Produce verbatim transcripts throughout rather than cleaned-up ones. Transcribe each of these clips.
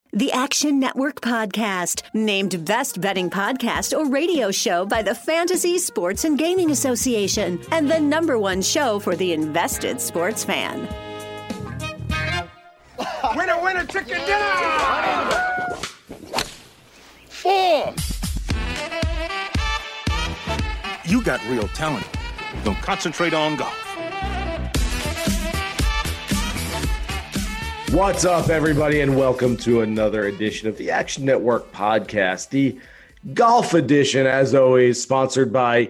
The Action Network Podcast, named Best Betting Podcast or Radio Show by the Fantasy Sports and Gaming Association, and the number one show for the invested sports fan. Winner, winner, chicken dinner! Four! You got real talent. Don't concentrate on golf. What's up, everybody, and welcome to another edition of the Action Network Podcast, the golf edition, as always, sponsored by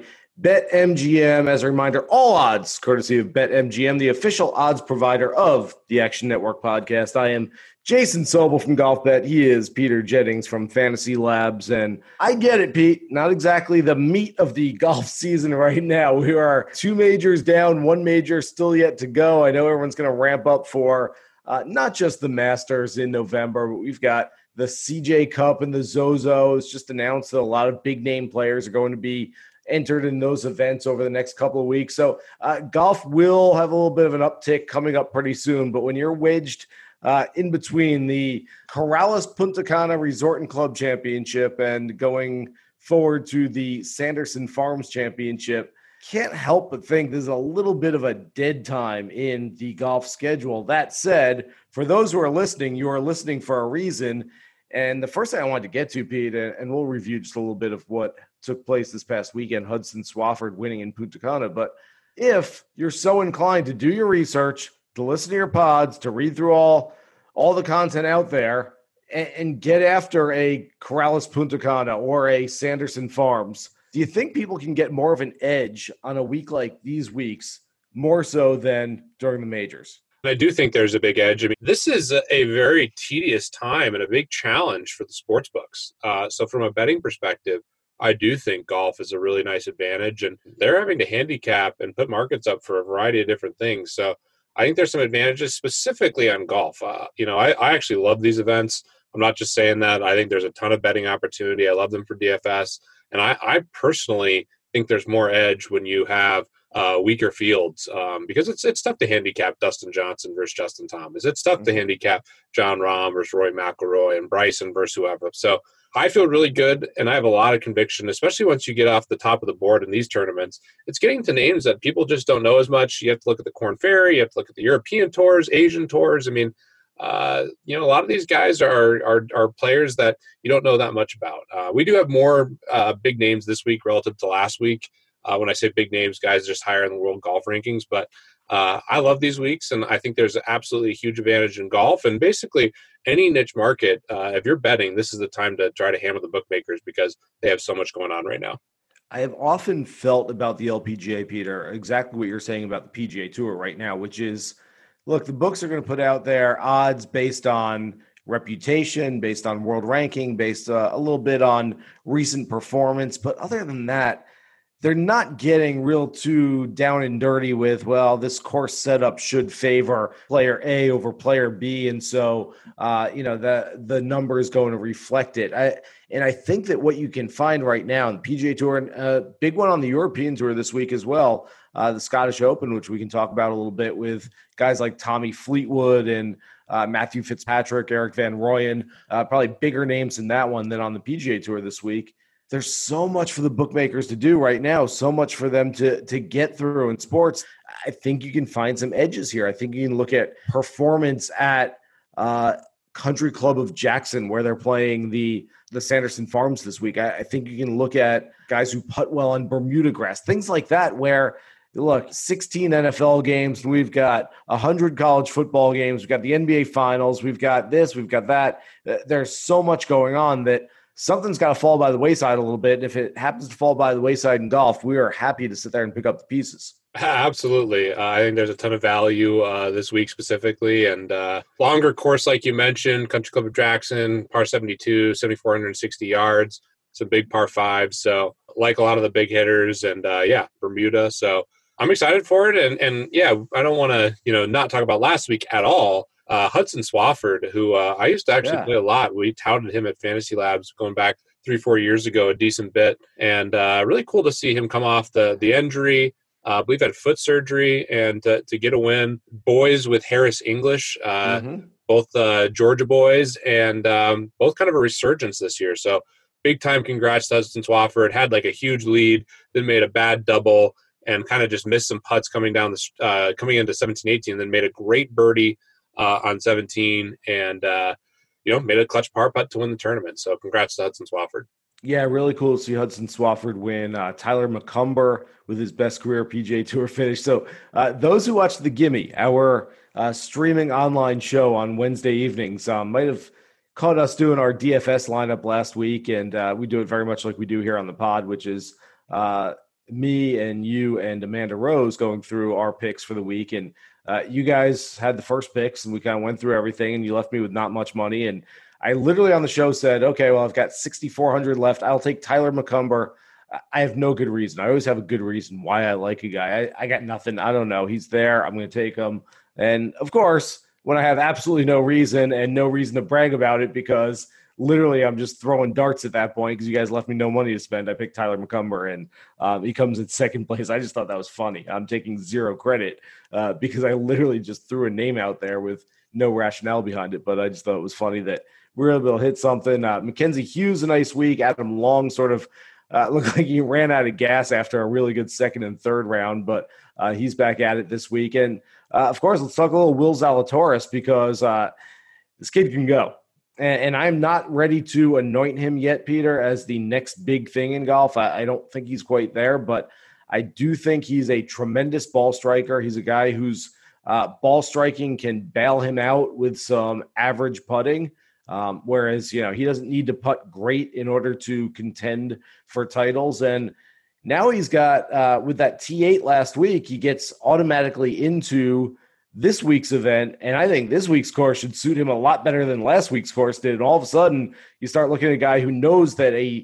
BetMGM. As a reminder, all odds courtesy of BetMGM, the official odds provider of the Action Network Podcast. I am Jason Sobel from GolfBet. He is Peter Jennings from Fantasy Labs. And I get it, Pete. Not exactly the meat of the golf season right now. We are two majors down, one major still yet to go. I know everyone's going to ramp up for Uh, not just the Masters in November, but we've got the C J Cup and the Zozo. It's just announced that a lot of big name players are going to be entered in those events over the next couple of weeks. So uh, golf will have a little bit of an uptick coming up pretty soon. But when you're wedged uh, in between the Corrales Punta Cana Resort and Club Championship and going forward to the Sanderson Farms Championship, can't help but think there's a little bit of a dead time in the golf schedule. That said, for those who are listening, you are listening for a reason. And the first thing I wanted to get to, Pete, and we'll review just a little bit of what took place this past weekend, Hudson Swafford winning in Punta Cana. But if you're so inclined to do your research, to listen to your pods, to read through all, all the content out there, and, and get after a Corrales Punta Cana or a Sanderson Farms, do you think people can get more of an edge on a week like these weeks, more so than during the majors? I do think there's a big edge. I mean, this is a, a very tedious time and a big challenge for the sports books. Uh, so from a betting perspective, I do think golf is a really nice advantage, and they're having to handicap and put markets up for a variety of different things. So I think there's some advantages specifically on golf. Uh, you know, I, I actually love these events. I'm not just saying that. I think there's a ton of betting opportunity. I love them for D F S. And I, I personally think there's more edge when you have uh, weaker fields um, because it's it's tough to handicap Dustin Johnson versus Justin Thomas. It's tough mm-hmm. to handicap John Rahm versus Rory McIlroy and Bryson versus whoever. So I feel really good, and I have a lot of conviction, especially once you get off the top of the board in these tournaments. It's getting to names that people just don't know as much. You have to look at the Korn Ferry. You have to look at the European tours, Asian tours. I mean, Uh, you know, a lot of these guys are, are are players that you don't know that much about. Uh, we do have more uh, big names this week relative to last week. Uh, when I say big names, guys just higher in the world golf rankings. But uh, I love these weeks, and I think there's absolutely a huge advantage in golf. And basically, any niche market, uh, if you're betting, this is the time to try to hammer the bookmakers because they have so much going on right now. I have often felt about the L P G A, Peter, exactly what you're saying about the P G A Tour right now, which is, look, the books are going to put out their odds based on reputation, based on world ranking, based uh, a little bit on recent performance. But other than that, they're not getting real too down and dirty with, well, this course setup should favor player A over player B. And so, uh, you know, the, the number is going to reflect it. I, and I think that what you can find right now in the P G A Tour, and a big one on the European Tour this week as well, Uh, the Scottish Open, which we can talk about a little bit with guys like Tommy Fleetwood and uh, Matthew Fitzpatrick, Eric Van Rooyen, uh, probably bigger names in that one than on the P G A Tour this week. There's so much for the bookmakers to do right now, so much for them to, to get through in sports. I think you can find some edges here. I think you can look at performance at uh, Country Club of Jackson, where they're playing the, the Sanderson Farms this week. I, I think you can look at guys who putt well on Bermuda grass, things like that, where look, sixteen N F L games, we've got one hundred college football games, we've got the N B A finals, we've got this, we've got that. There's so much going on that something's got to fall by the wayside a little bit. And if it happens to fall by the wayside in golf, we are happy to sit there and pick up the pieces. Absolutely. Uh, I think there's a ton of value uh, this week specifically. And uh, longer course, like you mentioned, Country Club of Jackson, par seventy-two, seven thousand four hundred sixty yards, some big par fives. So like a lot of the big hitters and uh, yeah, Bermuda. So I'm excited for it. And, and yeah, I don't want to, you know, not talk about last week at all. Uh, Hudson Swafford, who uh, I used to actually yeah. play a lot. We touted him at Fantasy Labs going back three, four years ago, a decent bit. And uh, really cool to see him come off the the injury. Uh, we've had foot surgery, and uh, to get a win, boys with Harris English, uh, mm-hmm. both uh, Georgia boys, and um, both kind of a resurgence this year. So big time congrats to Hudson Swafford. Had like a huge lead, then made a bad double, and kind of just missed some putts coming down the uh, coming into seventeen eighteen. Then made a great birdie uh, on seventeen, and uh, you know made a clutch par putt to win the tournament. So congrats to Hudson Swafford. Yeah, really cool to see Hudson Swafford win. Uh, Tyler McCumber with his best career P G A Tour finish. So uh, those who watch The Gimme, our uh, streaming online show on Wednesday evenings, um, might have caught us doing our D F S lineup last week, and uh, we do it very much like we do here on the pod, which is uh, me and you and Amanda Rose going through our picks for the week. And uh, you guys had the first picks, and we kind of went through everything, and you left me with not much money. And I literally on the show said, okay, well, I've got sixty-four hundred left. I'll take Tyler McCumber. I have no good reason. I always have a good reason why I like a guy. I, I got nothing. I don't know. He's there. I'm going to take him. And of course, when I have absolutely no reason and no reason to brag about it, because literally I'm just throwing darts at that point because you guys left me no money to spend, I picked Tyler McCumber, and um, he comes in second place. I just thought that was funny. I'm taking zero credit uh, because I literally just threw a name out there with no rationale behind it. But I just thought it was funny that we were able to hit something. Uh, Mackenzie Hughes, a nice week. Adam Long sort of uh, looked like he ran out of gas after a really good second and third round, but uh, he's back at it this week. And, uh, of course, let's talk a little Will Zalatoris because uh, this kid can go. And, and I'm not ready to anoint him yet, Peter, as the next big thing in golf. I, I don't think he's quite there, but I do think he's a tremendous ball striker. He's a guy whose uh, ball striking can bail him out with some average putting. Um, whereas, you know, he doesn't need to putt great in order to contend for titles. And now he's got, uh, with that T eight last week, he gets automatically into this week's event. And I think this week's course should suit him a lot better than last week's course did. And all of a sudden, you start looking at a guy who knows that a,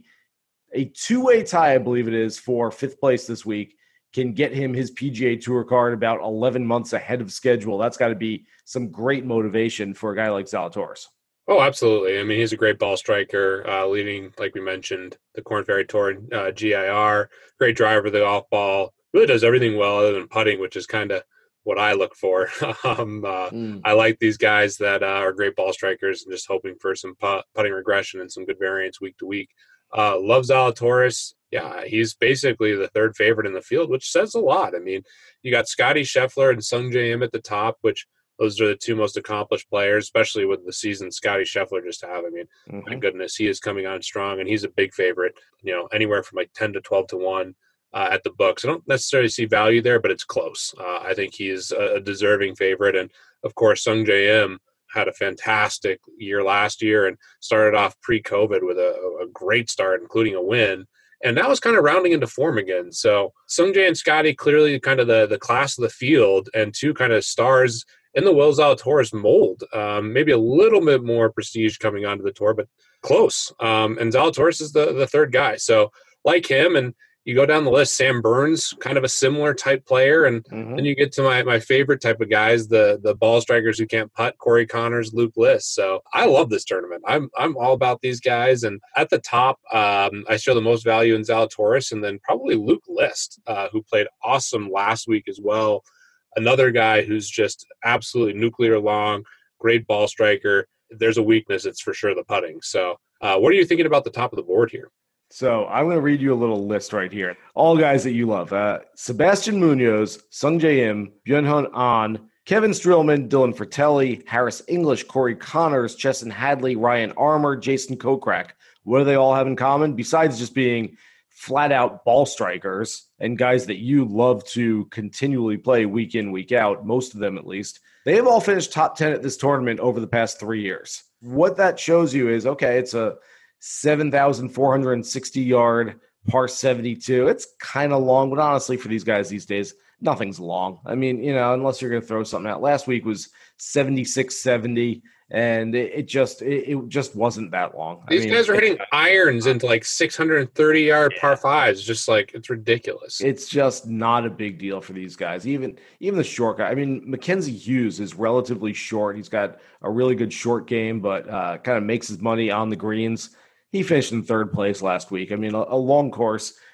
a two-way tie, I believe it is, for fifth place this week can get him his P G A Tour card about eleven months ahead of schedule. That's got to be some great motivation for a guy like Zalatoris. Oh, absolutely. I mean, he's a great ball striker, uh, leading, like we mentioned, the Korn Ferry Tour uh, G I R. Great driver of the golf ball. Really does everything well other than putting, which is kind of what I look for. um, uh, mm. I like these guys that uh, are great ball strikers and just hoping for some put- putting regression and some good variance week to week. Uh, love Zalatoris. Yeah, he's basically the third favorite in the field, which says a lot. I mean, you got Scotty Scheffler and Sungjae Im at the top, which those are the two most accomplished players, especially with the season Scotty Scheffler just have. I mean, mm-hmm. my goodness, he is coming on strong, and he's a big favorite, you know, anywhere from like ten to twelve to one uh, at the books. I don't necessarily see value there, but it's close. Uh, I think he's a, a deserving favorite. And, of course, Sungjae Im had a fantastic year last year and started off pre-COVID with a, a great start, including a win. And that was kind of rounding into form again. So Sungjae and Scotty clearly kind of the, the class of the field and two kind of stars in the Will Zalatoris mold. Um, maybe a little bit more prestige coming onto the tour, but close. Um, and Zalatoris is the, the third guy. So like him, and you go down the list, Sam Burns, kind of a similar type player. And mm-hmm. then you get to my, my favorite type of guys, the the ball strikers who can't putt, Corey Connors, Luke List. So I love this tournament. I'm I'm all about these guys. And at the top, um, I show the most value in Zalatoris, and then probably Luke List, uh, who played awesome last week as well. Another guy who's just absolutely nuclear long, great ball striker. There's a weakness, it's for sure the putting. So uh, what are you thinking about the top of the board here? So I'm going to read you a little list right here. All guys that you love. Uh, Sebastian Munoz, Sungjae Im, Byung-Hun An, Kevin Streelman, Dylan Fratelli, Harris English, Corey Connors, Chesson Hadley, Ryan Armour, Jason Kokrak. What do they all have in common? Besides just being flat-out ball strikers and guys that you love to continually play week in, week out, most of them at least, they have all finished top ten at this tournament over the past three years. What that shows you is, okay, it's a seven thousand four hundred sixty yard par seventy-two. It's kind of long, but honestly, for these guys these days, nothing's long. I mean, you know, unless you're going to throw something out. Last week was seventy-six seventy, and it, it just it, it just wasn't that long. These I mean, guys are hitting irons into like six hundred thirty yard yeah. par fives. Just like, it's ridiculous. It's just not a big deal for these guys. Even even the short guy. I mean, Mackenzie Hughes is relatively short. He's got a really good short game, but uh, kind of makes his money on the greens. He finished in third place last week. I mean, a, a long course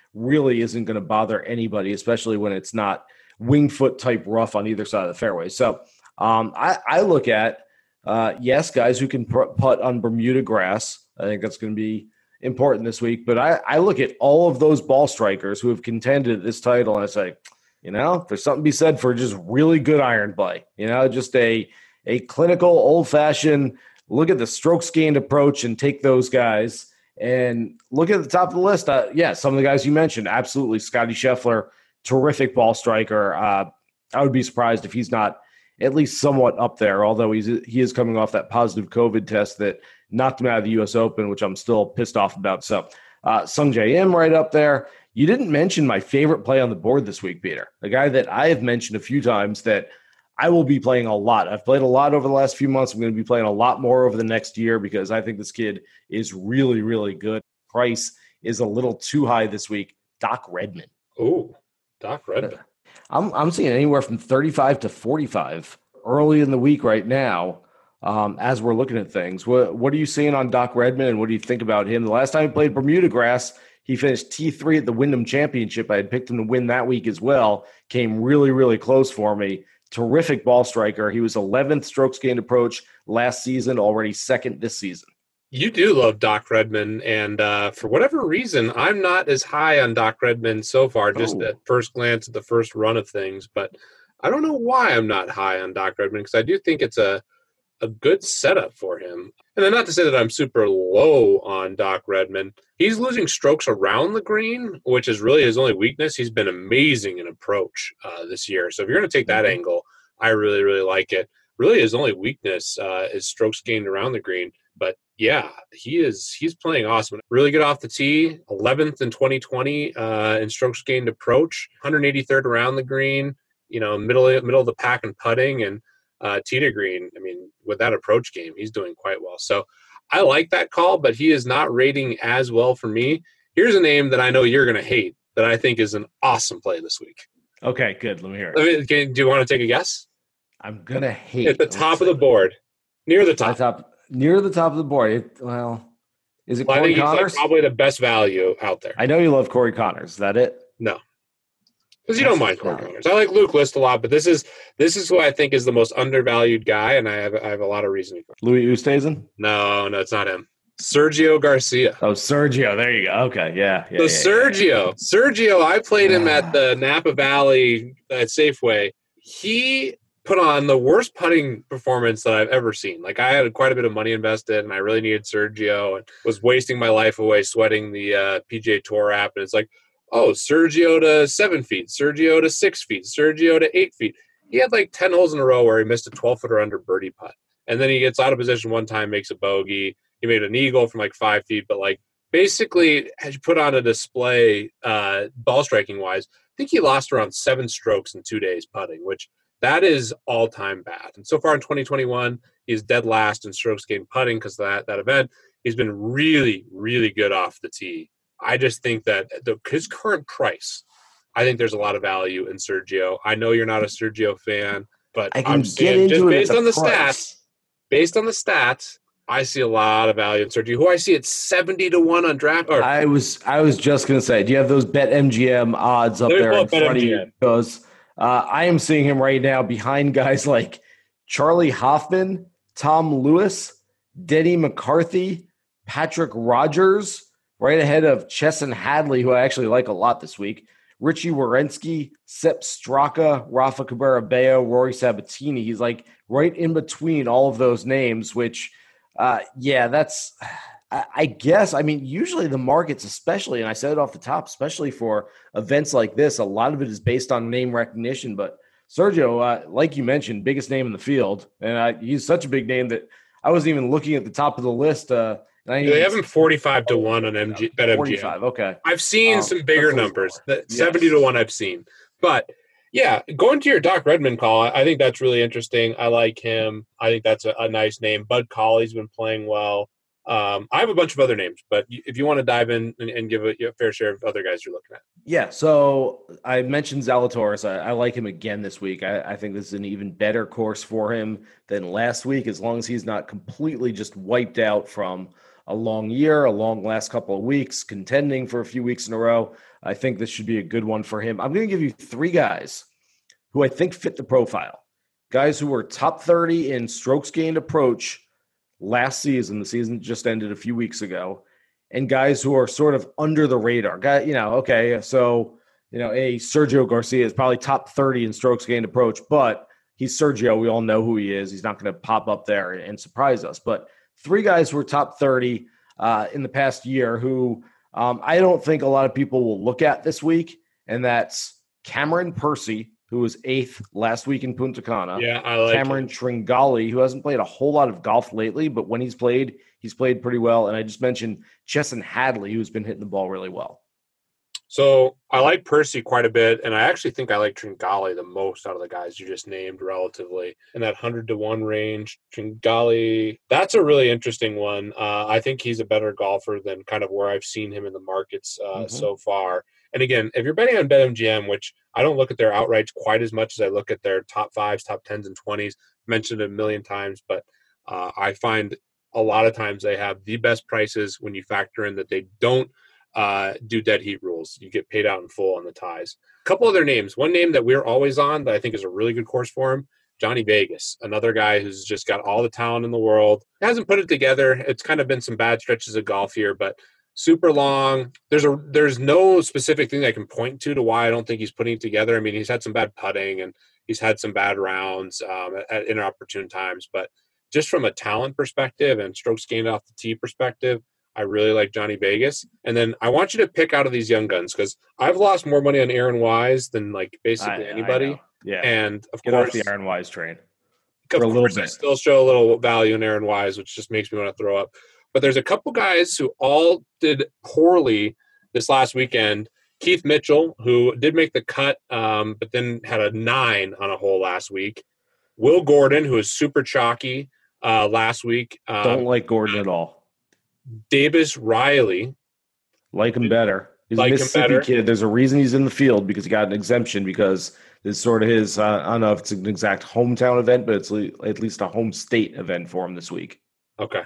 really isn't going to bother anybody, especially when it's not wing foot type rough on either side of the fairway. So um, I, I look at, uh, yes, guys who can putt on Bermuda grass. I think that's going to be important this week. But I, I look at all of those ball strikers who have contended this title, and I say, you know, there's something to be said for just really good iron play. You know, just a a clinical, old-fashioned look at the strokes gained approach and take those guys. And look at the top of the list. Uh, yeah, some of the guys you mentioned, absolutely. Scotty Scheffler, terrific ball striker. Uh, I would be surprised if he's not at least somewhat up there, although he's he is coming off that positive COVID test that knocked him out of the U S Open, which I'm still pissed off about. So uh, Sung J M right up there. You didn't mention my favorite play on the board this week, Peter, a guy that I have mentioned a few times that I will be playing a lot. I've played a lot over the last few months. I'm going to be playing a lot more over the next year because I think this kid is really, really good. Price is a little too high this week. Doc Redman. Oh, Doc Redman. I'm I'm seeing anywhere from thirty-five to forty-five early in the week right now um, as we're looking at things. What, what are you seeing on Doc Redman, and what do you think about him? The last time he played Bermuda grass, he finished T three at the Wyndham Championship. I had picked him to win that week as well. Came really, really close for me. Terrific ball striker. He was eleventh strokes gained approach last season, already second this season. You do love Doc Redman, and uh, for whatever reason, I'm not as high on Doc Redman so far, just oh. at first glance at the first run of things. But I don't know why I'm not high on Doc Redman, because I do think it's a, a good setup for him. And then not to say that I'm super low on Doc Redman. He's losing strokes around the green, which is really his only weakness. He's been amazing in approach uh, this year. So if you're going to take that mm-hmm. angle, I really, really like it. Really his only weakness uh, is strokes gained around the green. But yeah, he is he's playing awesome. Really good off the tee, eleventh in twenty twenty uh, in strokes gained approach, one hundred eighty-third around the green, you know, middle middle of the pack and putting, and uh, tee to green. I mean, with that approach game, he's doing quite well. So I like that call, but he is not rating as well for me. Here's a name that I know you're going to hate that I think is an awesome play this week. Okay, good. Let me hear it. Let me, can, do you want to take a guess? I'm going to hate. At the top of the board, near the top. top. Near the top of the board. It, well, is it well, Corey I think Connors? He's like probably the best value out there. I know you love Corey Connors. Is that it? No. Because you don't mind Corey Connors. I like Luke List a lot, but this is this is who I think is the most undervalued guy, and I have I have a lot of reasoning for it. Louis Oosthuizen? No, no, it's not him. Sergio Garcia. Oh, Sergio. There you go. Okay, yeah. yeah so yeah, Sergio. Yeah. Sergio, I played him at the Napa Valley at Safeway. He put on the worst putting performance that I've ever seen. Like, I had quite a bit of money invested, and I really needed Sergio, and was wasting my life away sweating the uh, P G A Tour app. And it's like, oh, Sergio to seven feet, Sergio to six feet, Sergio to eight feet. He had like ten holes in a row where he missed a twelve-footer under birdie putt. And then he gets out of position one time, makes a bogey. He made an eagle from like five feet. But like basically, as you put on a display uh, ball striking wise, I think he lost around seven strokes in two days putting, which that is all-time bad. And so far in twenty twenty-one, he's dead last in strokes gained putting because of that, that event. He's been really, really good off the tee. I just think that the, his current price, I think there's a lot of value in Sergio. I know you're not a Sergio fan, but I can I'm get saying into just it based at on the price. stats, based on the stats, I see a lot of value in Sergio, who I see at seventy to one on draft. Or, I was I was just going to say, do you have those BetMGM odds up there in front of you? Because uh, I am seeing him right now behind guys like Charlie Hoffman, Tom Lewis, Denny McCarthy, Patrick Rogers, right ahead of Chesson Hadley, who I actually like a lot this week, Richie Wierenski, Sepp Straka, Rafa Cabrera-Bello, Rory Sabatini. He's like right in between all of those names, which, uh, yeah, that's – I guess, I mean, usually the markets, especially, and I said it off the top, especially for events like this, a lot of it is based on name recognition. But Sergio, uh, like you mentioned, biggest name in the field. And I, he's such a big name that I wasn't even looking at the top of the list. Uh, and I they have him forty-five to one on M G, BetMGM. forty-five, okay. I've seen um, some bigger numbers. Yes. seventy to one I've seen. But, yeah, going to your Doc Redman call, I think that's really interesting. I like him. I think that's a, a nice name. Bud Colley's been playing well. Um, I have a bunch of other names, but if you want to dive in and, and give a, a fair share of other guys you're looking at. Yeah, so I mentioned Zalatoris. I, I like him again this week. I, I think this is an even better course for him than last week, as long as he's not completely just wiped out from a long year, a long last couple of weeks, contending for a few weeks in a row. I think this should be a good one for him. I'm going to give you three guys who I think fit the profile. Guys who were top thirty in strokes gained approach last season. The season just ended a few weeks ago. And guys who are sort of under the radar. Guy, you know, okay, so, you know, a Sergio Garcia is probably top thirty in strokes gained approach, but he's Sergio. We all know who he is. He's not going to pop up there and surprise us. But three guys who were top thirty uh, in the past year who um, I don't think a lot of people will look at this week, and that's Cameron Percy, who was eighth last week in Punta Cana. Yeah, I like Cameron it. Tringali, who hasn't played a whole lot of golf lately, but when he's played, he's played pretty well. And I just mentioned Chesson Hadley, who's been hitting the ball really well. So I like Percy quite a bit, and I actually think I like Tringali the most out of the guys you just named relatively in that one hundred to one range. Tringali, that's a really interesting one. Uh, I think he's a better golfer than kind of where I've seen him in the markets uh, mm-hmm. so far. And again, if you're betting on BetMGM, which I don't look at their outrights quite as much as I look at their top fives, top tens, and twenties, mentioned it a million times, but uh, I find a lot of times they have the best prices when you factor in that they don't uh, do dead heat rules. You get paid out in full on the ties. A couple other names. One name that we're always on that I think is a really good course for him, Johnny Vegas, another guy who's just got all the talent in the world. Hasn't put it together. It's kind of been some bad stretches of golf here, but super long. There's a there's no specific thing I can point to to why I don't think he's putting it together. I mean, he's had some bad putting and he's had some bad rounds um, at, at inopportune times, but just from a talent perspective and strokes gained off the tee perspective, I really like Johnny Vegas. And then I want you to pick out of these young guns because I've lost more money on Aaron Wise than like basically I, anybody. I yeah. And of Get course, off the Aaron Wise train for a little course bit. I still show a little value in Aaron Wise, which just makes me want to throw up. But there's a couple guys who all did poorly this last weekend. Keith Mitchell, who did make the cut, um, but then had a nine on a hole last week. Will Gordon, who is super chalky uh, last week. Um, Don't like Gordon at all. Davis Riley. Like him better. He's like a Mississippi kid. There's a reason he's in the field because he got an exemption because it's sort of his, uh, I don't know if it's an exact hometown event, but it's at least a home state event for him this week. Okay.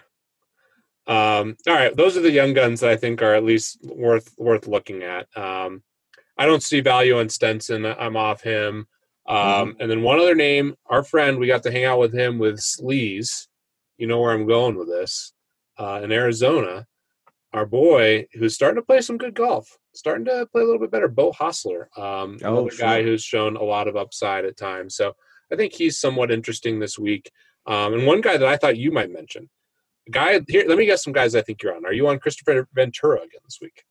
Um, all right. Those are the young guns that I think are at least worth worth looking at. Um, I don't see value on Stenson. I'm off him. Um, mm-hmm. And then one other name, our friend, we got to hang out with him with Sleaze. You know where I'm going with this. Uh, in Arizona, our boy who's starting to play some good golf, starting to play a little bit better, Bo Hostler, um, oh, another sure. guy who's shown a lot of upside at times. So I think he's somewhat interesting this week. Um, and one guy that I thought you might mention, guy here, let me guess some guys I think you're on. Are you on Christopher Ventura again this week?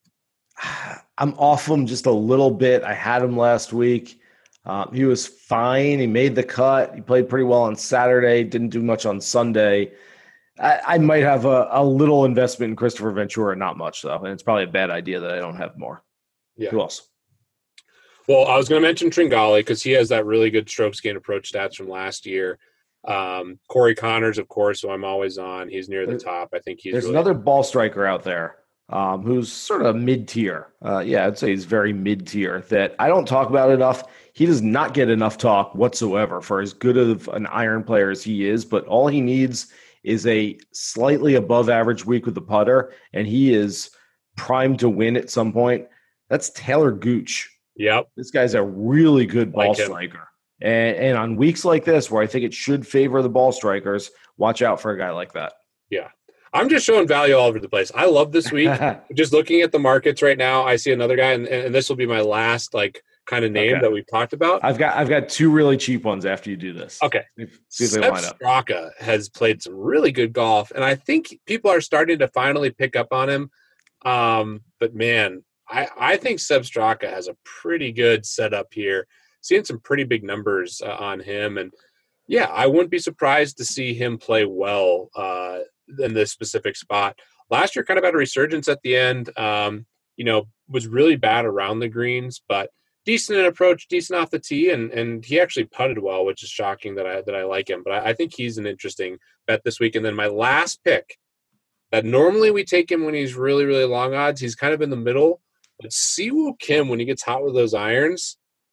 I'm off him just a little bit. I had him last week. Um, he was fine. He made the cut. He played pretty well on Saturday. Didn't do much on Sunday. I, I might have a, a little investment in Christopher Ventura, not much though, and it's probably a bad idea that I don't have more. Yeah. Who else? Well, I was going to mention Tringali because he has that really good strokes gain approach stats from last year. Um, Corey Connors, of course, who I'm always on. He's near the top. I think he's There's really- another ball striker out there um, who's sort of mid-tier. Uh, yeah, I'd say he's very mid-tier that I don't talk about enough. He does not get enough talk whatsoever for as good of an iron player as he is, but all he needs is a slightly above average week with the putter, and he is primed to win at some point. That's Taylor Gooch. Yep. This guy's a really good ball Like him. striker. And, and on weeks like this, where I think it should favor the ball strikers, watch out for a guy like that. Yeah. I'm just showing value all over the place. I love this week. Just looking at the markets right now, I see another guy, and, and this will be my last like kind of name Okay. that we've talked about. I've got I've got two really cheap ones after you do this. Okay. See if, see if they Sepp line up. Straka has played some really good golf, and I think people are starting to finally pick up on him. Um, but man, I, I think Sepp Straka has a pretty good setup here. Seeing some pretty big numbers uh, on him, and yeah, I wouldn't be surprised to see him play well uh, in this specific spot. Last year, kind of had a resurgence at the end. Um, you know, was really bad around the greens, but decent in approach, decent off the tee, and and he actually putted well, which is shocking that I that I like him. But I, I think he's an interesting bet this week. And then my last pick, that normally we take him when he's really really long odds. He's kind of in the middle, but Siwoo Kim when he gets hot with those irons.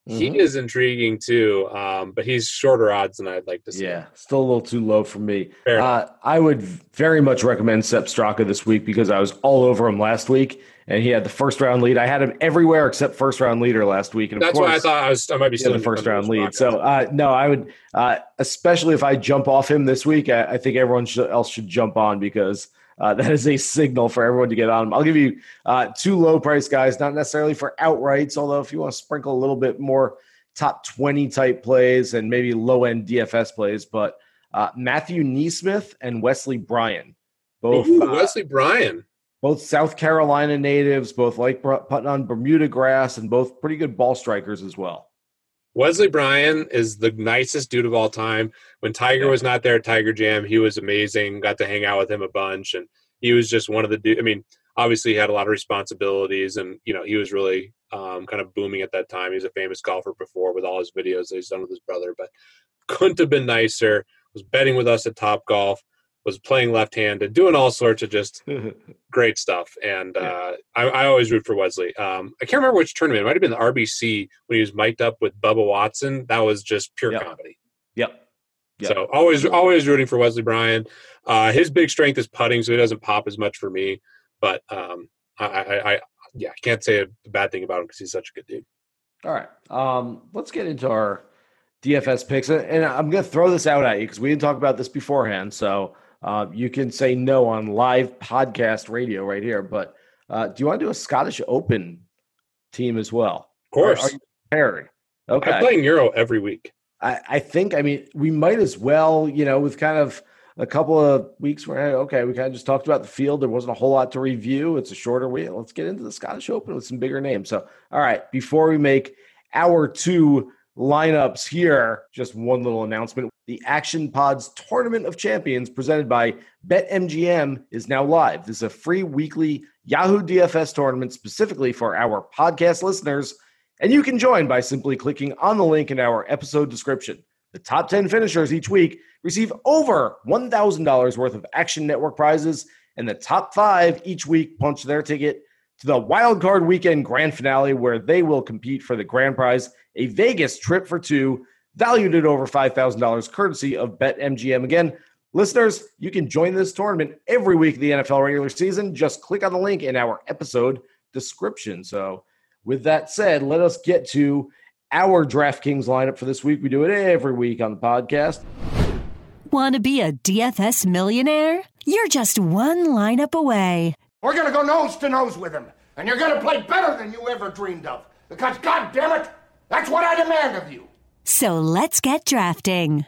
He Mm-hmm. is intriguing too, um, but he's shorter odds than I'd like to see. Yeah, still a little too low for me. Fair Uh, I would very much recommend Sepp Straka this week because I was all over him last week, and he had the first round lead. I had him everywhere except first round leader last week, and of That's course, why I thought I was I might be he had still the first round lead. So uh, no, I would, uh, especially if I jump off him this week. I, I think everyone should, else should jump on because uh, that is a signal for everyone to get on him. I'll give you uh, two low price guys, not necessarily for outrights, although if you want to sprinkle a little bit more top twenty type plays and maybe low end D F S plays, but uh, Matthew Neesmith and Wesley Bryan, both Ooh, uh, Wesley Bryan, both South Carolina natives, both like putting on Bermuda grass, and both pretty good ball strikers as well. Wesley Bryan is the nicest dude of all time. When Tiger Yeah. was not there at Tiger Jam, he was amazing. Got to hang out with him a bunch, and he was just one of the dudes. I mean, obviously he had a lot of responsibilities, and you know he was really um, kind of booming at that time. He was a famous golfer before with all his videos that he's done with his brother, but couldn't have been nicer. Was betting with us at Topgolf, was playing left-handed, doing all sorts of just great stuff. And uh, I, I always root for Wesley. Um, I can't remember which tournament. It might have been the R B C when he was mic'd up with Bubba Watson. That was just pure Yep. comedy. Yep. Yep. So always, always rooting for Wesley Bryan. Uh, his big strength is putting, so he doesn't pop as much for me. But um, I, I, I, yeah, I can't say a bad thing about him because he's such a good dude. All right. Um, let's get into our D F S picks. And I'm going to throw this out at you because we didn't talk about this beforehand. So uh, you can say no on live podcast radio right here. But uh, do you want to do a Scottish Open team as well? Of course. Are, are you prepared? Okay. I'm playing Euro every week. I, I think, I mean, we might as well, you know, we've kind of a couple of weeks where, okay, we kind of just talked about the field. There wasn't a whole lot to review. It's a shorter week. Let's get into the Scottish Open with some bigger names. So, all right, before we make our two lineups here, just one little announcement. The Action Pods Tournament of Champions presented by BetMGM is now live. This is a free weekly Yahoo D F S tournament specifically for our podcast listeners, and you can join by simply clicking on the link in our episode description. The top ten finishers each week receive over one thousand dollars worth of Action Network prizes, and the top five each week punch their ticket to the Wild Card Weekend Grand Finale, where they will compete for the grand prize, a Vegas trip for two, valued at over five thousand dollars, courtesy of BetMGM. Again, listeners, you can join this tournament every week of the N F L regular season. Just click on the link in our episode description. So with that said, let us get to our DraftKings lineup for this week. We do it every week on the podcast. Want to be a D F S millionaire? You're just one lineup away. We're going to go nose to nose with him, and you're going to play better than you ever dreamed of. Because, God damn it, that's what I demand of you. So let's get drafting.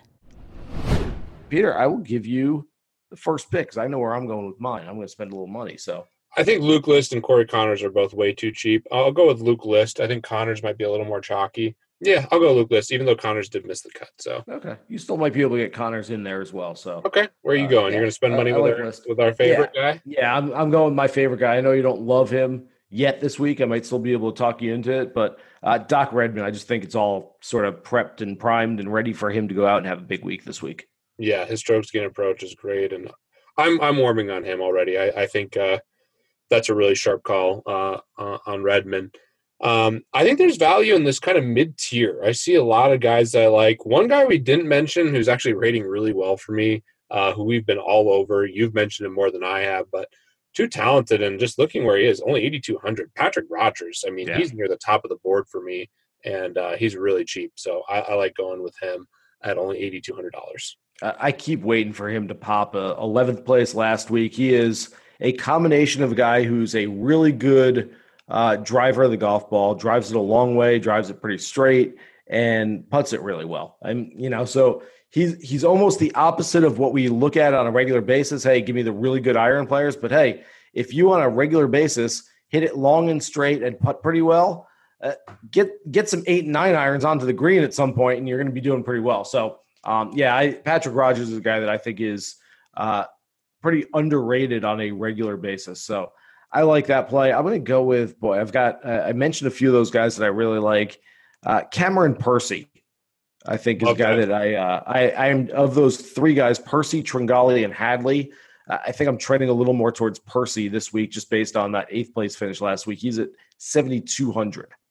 Peter, I will give you the first pick because I know where I'm going with mine. I'm going to spend a little money. So I think Luke List and Corey Connors are both way too cheap. I'll go with Luke List. I think Connors might be a little more chalky. Yeah, I'll go Luke List, even though Connors did miss the cut. So okay, you still might be able to get Connors in there as well. So okay, where are you Uh, going? yeah. You're going to spend money I- I with like our List. with our favorite guy? yeah, I'm I'm going with my favorite guy. I know you don't love him yet this week. I might still be able to talk you into it, but uh, Doc Redman, I just think it's all sort of prepped and primed and ready for him to go out and have a big week this week. Yeah, his stroke skin approach is great, and I'm I'm warming on him already. I, I think uh, that's a really sharp call uh, uh, on Redman. Um, I think there's value in this kind of mid-tier. I see a lot of guys that I like. One guy we didn't mention who's actually rating really well for me, uh, who we've been all over. You've mentioned him more than I have, but too talented, and just looking where he is, only eighty-two hundred. Patrick Rogers, I mean, Yeah. he's near the top of the board for me, and uh, he's really cheap. So I, I like going with him at only eighty-two hundred dollars. Uh, I keep waiting for him to pop a eleventh place last week. He is a combination of a guy who's a really good uh, driver of the golf ball, drives it a long way, drives it pretty straight, and putts it really well. I'm, you know, so he's he's almost the opposite of what we look at on a regular basis. Hey, give me the really good iron players. But hey, if you on a regular basis hit it long and straight and putt pretty well, uh, get get some eight and nine irons onto the green at some point, and you're going to be doing pretty well. So. Um, yeah, I, Patrick Rogers is a guy that I think is uh, pretty underrated on a regular basis. So I like that play. I'm going to go with, boy, I've got, uh, I mentioned a few of those guys that I really like. Uh, Cameron Percy, I think, is Love a guy that. that I, uh, I, I am of those three guys, Percy, Tringali, and Hadley. Uh, I think I'm trending a little more towards Percy this week just based on that eighth place finish last week. He's at seventy-two hundred.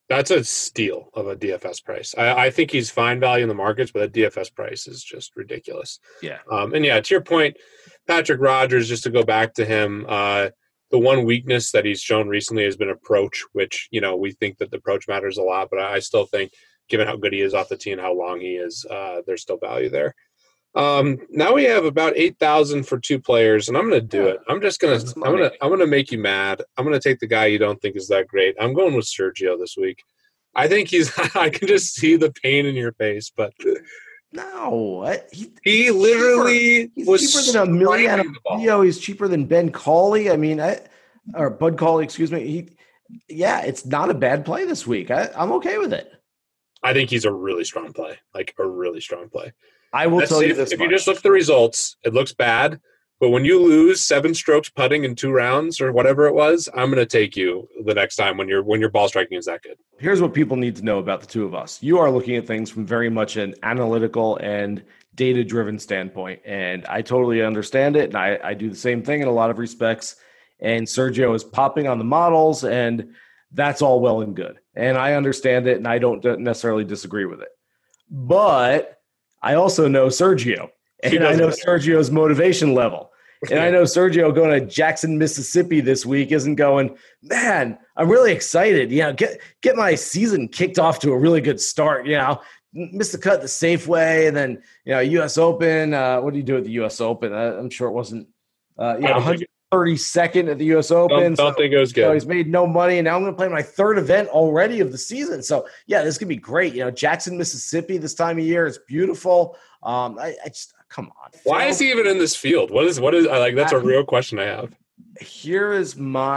That's a steal of a D F S price. I, I think he's fine value in the markets, but that D F S price is just ridiculous. Yeah. Um, and yeah, to your point, Patrick Rogers, just to go back to him, uh, the one weakness that he's shown recently has been approach, which, you know, we think that the approach matters a lot, but I still think given how good he is off the tee and how long he is, uh, there's still value there. Um, now we have about eight thousand for two players, and I'm going to do yeah. it. I'm just going to, I'm going to, I'm going to make you mad. I'm going to take the guy you don't think is that great. I'm going with Sergio this week. I think he's, I can just see the pain in your face, but no, I, he, he literally cheaper, he's was cheaper than Emiliano Grillo. He's cheaper than Ben Cauley. I mean, I, or Bud Cauley, excuse me. He, yeah, it's not a bad play this week. I, I'm okay with it. I think he's a really strong play, like a really strong play. I will Let's tell you if, this if much. you just look at the results, it looks bad. But when you lose seven strokes putting in two rounds or whatever it was, I'm going to take you the next time when your when your ball striking is that good. Here's what people need to know about the two of us. You are looking at things from very much an analytical and data-driven standpoint, and I totally understand it, and I, I do the same thing in a lot of respects. And Sergio is popping on the models, and that's all well and good. And I understand it, and I don't necessarily disagree with it. But I also know Sergio, and I know Sergio's motivation level. And I know Sergio going to Jackson, Mississippi this week isn't going, man, I'm really excited. You know, get get my season kicked off to a really good start. You know, missed the cut the safe way, and then, you know, U S Open. Uh, what do you do at the U S Open? Uh, I'm sure it wasn't, uh, you know, one hundred thirty-second at the U S Open. Don't, don't so, think it was good. You know, he's made no money, and now I'm going to play my third event already of the season. So, yeah, this is going to be great. You know, Jackson, Mississippi this time of year is beautiful. Um, I, I just – come on. Why is he even in this field? What is – what is – like, that's a real question I have. Here is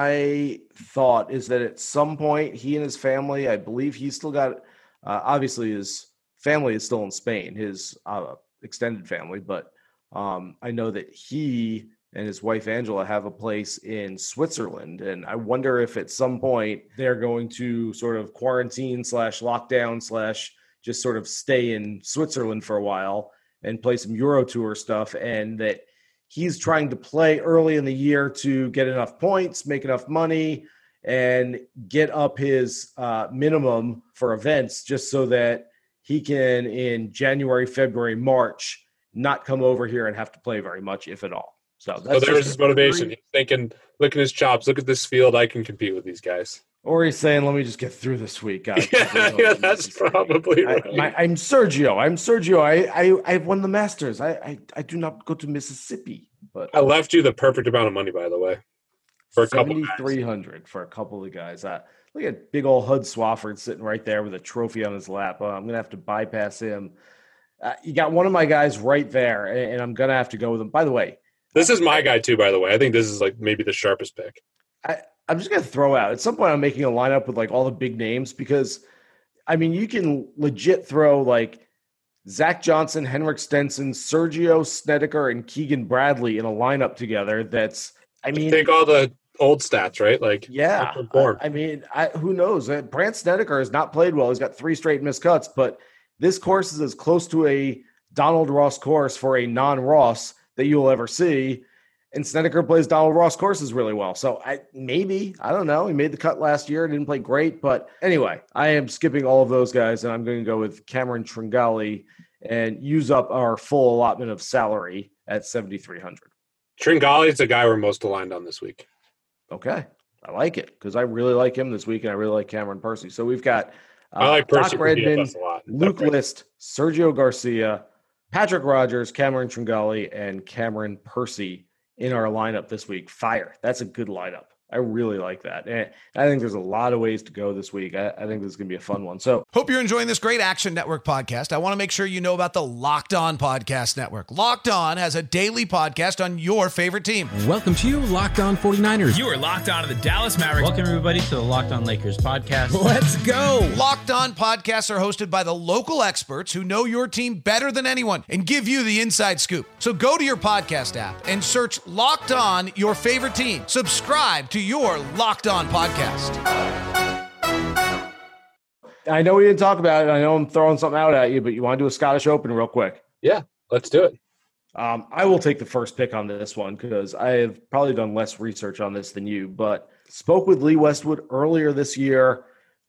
my thought is that at some point he and his family – I believe he's still got uh, – obviously his family is still in Spain, his uh, extended family. But um, I know that he – and his wife, Angela, have a place in Switzerland. And I wonder if at some point they're going to sort of quarantine slash lockdown slash just sort of stay in Switzerland for a while and play some Euro Tour stuff. And that he's trying to play early in the year to get enough points, make enough money, and get up his uh, minimum for events just so that he can, in January, February, March, not come over here and have to play very much, if at all. So, that's so there's his motivation. He's thinking, look at his chops. Look at this field. I can compete with these guys. Or he's saying, let me just get through this week, guys. yeah, yeah that's probably right. I, my, I'm Sergio. I'm Sergio. I, I, I won the Masters. I, I, I do not go to Mississippi. But I left you the perfect amount of money, by the way, for a couple of seventy-three hundred for a couple of guys. Uh, look at big old Hud Swafford sitting right there with a trophy on his lap. Uh, I'm going to have to bypass him. Uh, you got one of my guys right there, and, and I'm going to have to go with him. By the way, this is my guy too, by the way. I think this is like maybe the sharpest pick. I, I'm just going to throw out. At some point, I'm making a lineup with like all the big names because, I mean, you can legit throw like Zach Johnson, Henrik Stenson, Sergio Snedeker, and Keegan Bradley in a lineup together. That's, I mean, take all the old stats, right? Like, yeah. I, I mean, I, who knows? Uh, Brandt Snedeker has not played well. He's got three straight missed cuts, but this course is as close to a Donald Ross course for a non-Ross that you'll ever see. And Snedeker plays Donald Ross courses really well. So I maybe, I don't know. He made the cut last year. Didn't play great. But anyway, I am skipping all of those guys, and I'm going to go with Cameron Tringali and use up our full allotment of salary at seventy-three hundred. Tringali is the guy we're most aligned on this week. Okay. I like it because I really like him this week, and I really like Cameron Percy. So we've got uh, I like Percy Doc Redman, Luke List, Sergio Garcia, Patrick Rogers, Cameron Tringali, and Cameron Percy in our lineup this week. Fire. That's a good lineup. I really like that. And I think there's a lot of ways to go this week. I, I think this is going to be a fun one. So, hope you're enjoying this great Action Network podcast. I want to make sure you know about the Locked On Podcast Network. Locked On has a daily podcast on your favorite team. Welcome to Locked On forty-niners. You are locked on to the Dallas Mavericks. Welcome, everybody, to the Locked On Lakers podcast. Let's go. Locked On podcasts are hosted by the local experts who know your team better than anyone and give you the inside scoop. So go to your podcast app and search Locked On, your favorite team. Subscribe to your Locked On podcast. I know we didn't talk about it. I know I'm throwing something out at you, but you want to do a Scottish Open real quick? Yeah, let's do it. Um, I will take the first pick on this one because I have probably done less research on this than you, but spoke with Lee Westwood earlier this year.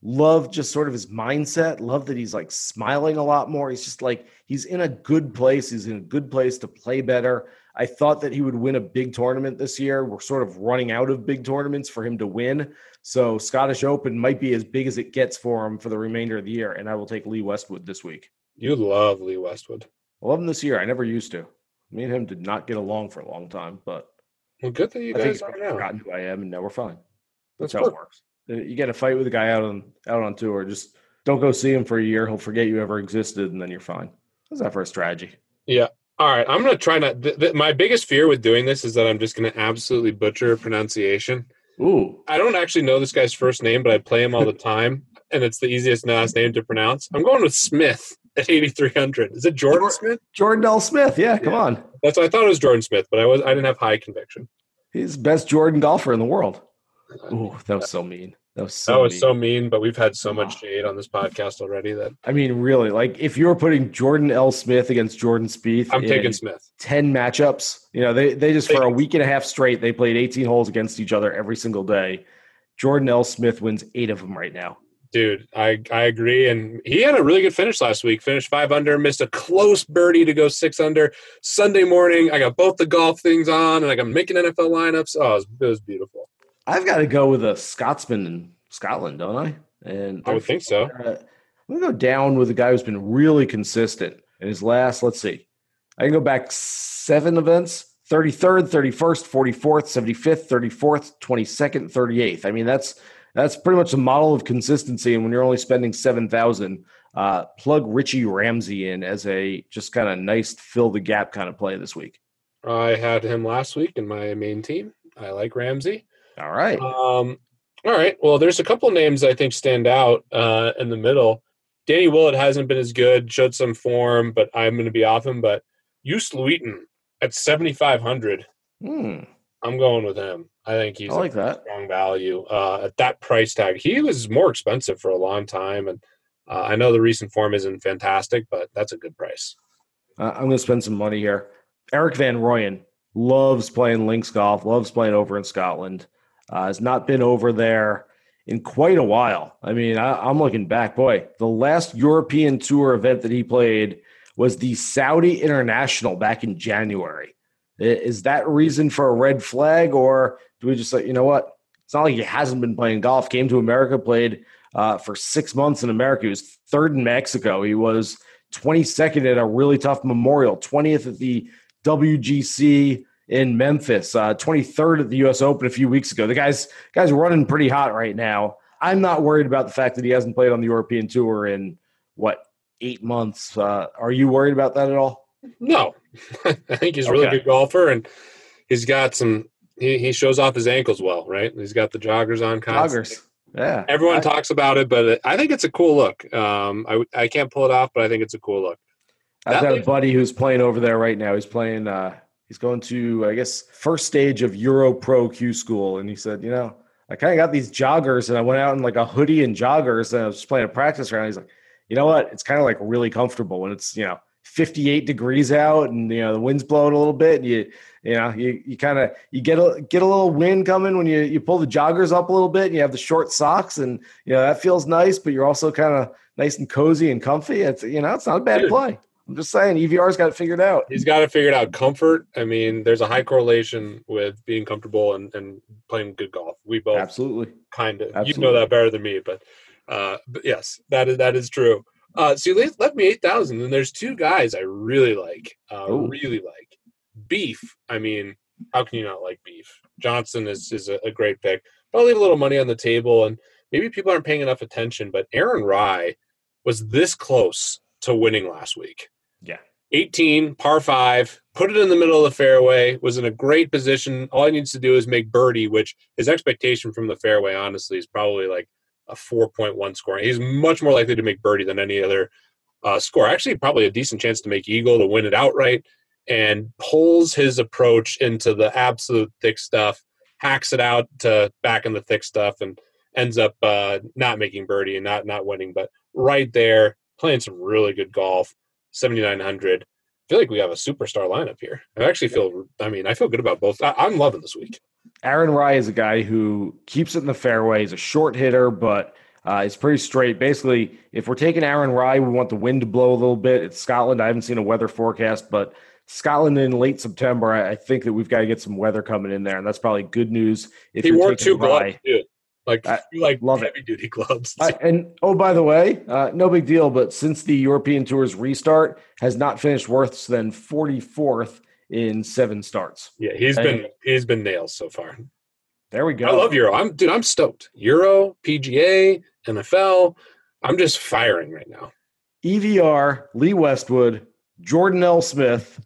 Love just sort of his mindset. Love that he's like smiling a lot more. He's just like, he's in a good place. He's in a good place to play better. I thought that he would win a big tournament this year. We're sort of running out of big tournaments for him to win. So Scottish Open might be as big as it gets for him for the remainder of the year. And I will take Lee Westwood this week. You love Lee Westwood. I love him this year. I never used to. Me and him did not get along for a long time, but well, good that you I guys think are he's now. forgotten who I am, and now we're fine. That's, That's how perfect. it works. You get a fight with a guy out on out on tour. Just don't go see him for a year. He'll forget you ever existed, and then you're fine. How's that for a strategy? Yeah. All right. I'm going to try not. Th- th- my biggest fear with doing this is that I'm just going to absolutely butcher pronunciation. Ooh. I don't actually know this guy's first name, but I play him all the time, and it's the easiest last name to pronounce. I'm going with Smith at eighty-three hundred. Is it Jordan Jordan, Smith? Jordan L. Smith. Yeah, come Yeah. on. That's what I thought it was Jordan Smith, but I was I didn't have high conviction. He's the best Jordan golfer in the world. Ooh, that was so mean. That was so that was mean. so mean, but we've had so much shade on this podcast already that I mean, really, like if you were putting Jordan L. Smith against Jordan Spieth, I'm in taking Smith. ten matchups. You know, they they just for a week and a half straight, they played eighteen holes against each other every single day. Jordan L. Smith wins eight of them right now. Dude, I, I agree. And he had a really good finish last week. Finished five under, missed a close birdie to go six under. Sunday morning, I got both the golf things on, and like I'm making N F L lineups. Oh, it was, it was beautiful. I've got to go with a Scotsman in Scotland, don't I? And I would think so. Uh, I'm going to go down with a guy who's been really consistent in his last, let's see. I can go back seven events, thirty-third, thirty-first, forty-fourth, seventy-fifth, thirty-fourth, twenty-second, thirty-eighth. I mean, that's that's pretty much a model of consistency. And when you're only spending seven thousand, uh, plug Richie Ramsey in as a just kind of nice fill the gap kind of play this week. I had him last week in my main team. I like Ramsey. All right. Um, all right. Well, there's a couple names I think stand out uh, in the middle. Danny Willett hasn't been as good, showed some form, but I'm going to be off him. But Joost Luiten at seventy-five hundred, Hmm. I'm going with him. I think he's I like a that. strong value uh, at that price tag. He was more expensive for a long time, and uh, I know the recent form isn't fantastic, but that's a good price. Uh, I'm going to spend some money here. Eric Van Rooyen loves playing links golf, loves playing over in Scotland. Uh, has not been over there in quite a while. I mean, I, I'm looking back. Boy, the last European Tour event that he played was the Saudi International back in January. Is that reason for a red flag, or do we just say, you know what? It's not like he hasn't been playing golf. Came to America, played uh, for six months in America. He was third in Mexico. He was twenty-second at a really tough Memorial, twentieth at the W G C in Memphis, uh, twenty-third at the U S Open a few weeks ago. The guy's guy's running pretty hot right now. I'm not worried about the fact that he hasn't played on the European Tour in, what, eight months. Uh, are you worried about that at all? No. I think he's a really Okay. good golfer, and he's got some he, – he shows off his ankles well, right? He's got the joggers on constantly. Joggers. Yeah. Everyone I, talks about it, but I think it's a cool look. Um, I, I can't pull it off, but I think it's a cool look. I've That got a leaves- buddy who's playing over there right now. He's playing uh, – he's going to, I guess, first stage of Euro Pro Q School. And he said, you know, I kind of got these joggers, and I went out in like a hoodie and joggers, and I was just playing a practice round. He's like, you know what? It's kind of like really comfortable when it's, you know, fifty-eight degrees out and, you know, the wind's blowing a little bit. And you, you know, you, you kind of, you get a, get a little wind coming when you, you pull the joggers up a little bit and you have the short socks, and, you know, that feels nice, but you're also kind of nice and cozy and comfy. It's, you know, it's not a bad Dude. play. I'm just saying, E V R's got it figured out. He's got to figure it out. Comfort. I mean, there's a high correlation with being comfortable and, and playing good golf. We both Absolutely. kind of, you Absolutely. know that better than me, but, uh, but yes, that is, that is true. Uh, so you left- left me eight thousand, and there's two guys I really like, uh, Ooh. really like. Beef. I mean, how can you not like Beef? Johnson is, is a, a great pick. But I'll leave a little money on the table, and maybe people aren't paying enough attention, but Aaron Rye was this close to winning last week. Yeah. eighteen, par five, put it in the middle of the fairway, was in a great position. All he needs to do is make birdie, which his expectation from the fairway, honestly, is probably like a four point one score. He's much more likely to make birdie than any other uh, score. Actually, probably a decent chance to make eagle, to win it outright, and pulls his approach into the absolute thick stuff, hacks it out to back in the thick stuff, and ends up uh, not making birdie and not not winning. But right there, playing some really good golf, seventy-nine hundred. I feel like we have a superstar lineup here. I actually feel, I mean, I feel good about both. I, I'm loving this week. Aaron Rye is a guy who keeps it in the fairway. He's a short hitter, but Uh, it's pretty straight. Basically, if we're taking Aaron Rye, we want the wind to blow a little bit. It's Scotland. I haven't seen a weather forecast, but Scotland in late September, I, I think that we've got to get some weather coming in there, and that's probably good news. If he you're wore taking two gloves, Rye. too. Like, I like love heavy it. duty gloves. I, and oh, by the way, uh, no big deal, but since the European Tour's restart, has not finished worse than forty-fourth in seven starts. Yeah, he's and, been he's been nails so far. There we go. I love Euro. I'm dude. I'm stoked. Euro, P G A, N F L. I'm just firing right now. E V R, Lee Westwood, Jordan L. Smith,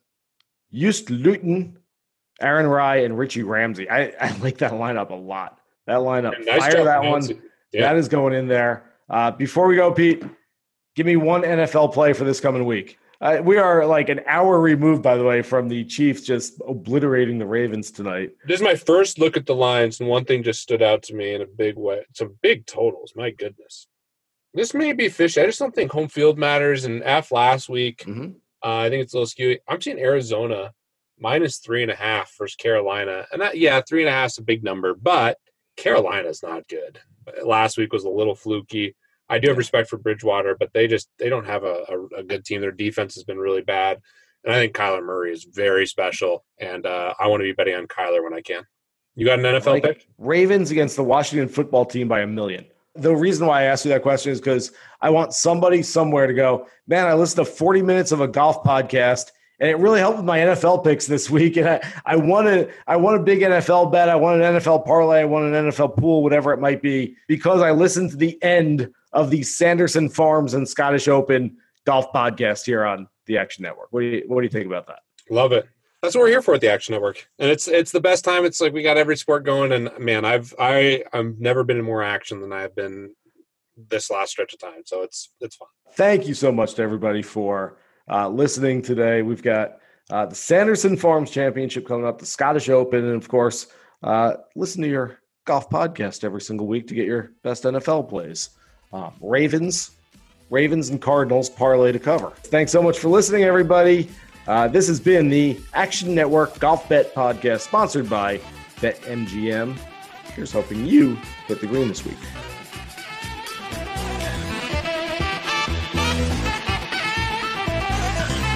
Just Luton, Aaron Rye, and Richie Ramsey. I, I like that lineup a lot. That lineup, Yeah, nice fire that Nancy. one. Yeah. That is going in there. Uh, before we go, Pete, give me one N F L play for this coming week. Uh, we are like an hour removed, by the way, from the Chiefs just obliterating the Ravens tonight. This is my first look at the lines, and one thing just stood out to me in a big way. Some big totals. My goodness. This may be fishy. I just don't think home field matters. And after last week, Mm-hmm. uh, I think it's a little skewy. I'm seeing Arizona minus three and a half versus Carolina. And that, yeah, three and a half is a big number, but Carolina's not good. Last week was a little fluky. I do have respect for Bridgewater, but they just they don't have a, a, a good team. Their defense has been really bad. And I think Kyler Murray is very special. And uh, I want to be betting on Kyler when I can. You got an N F L Like pick? Ravens against the Washington football team by a million. The reason why I asked you that question is because I want somebody somewhere to go, man, I listened to forty minutes of a golf podcast, and it really helped with my N F L picks this week. And I, I want a, I want a big N F L bet. I want an N F L parlay. I want an N F L pool, whatever it might be, because I listened to the end of the Sanderson Farms and Scottish Open golf podcast here on the Action Network. What do you, what do you think about that? Love it. That's what we're here for at the Action Network. And it's it's the best time. It's like we got every sport going. And man, I've I I've never been in more action than I've been this last stretch of time. So it's it's fun. Thank you so much to everybody for uh, listening today. We've got uh, the Sanderson Farms Championship coming up, the Scottish Open, and of course, uh, listen to your golf podcast every single week to get your best N F L plays. Um, Ravens, Ravens and Cardinals parlay to cover. Thanks so much for listening, everybody. Uh, this has been the Action Network Golf Bet Podcast, sponsored by BetMGM. Here's hoping you hit the green this week.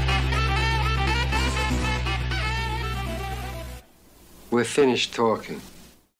We're finished talking.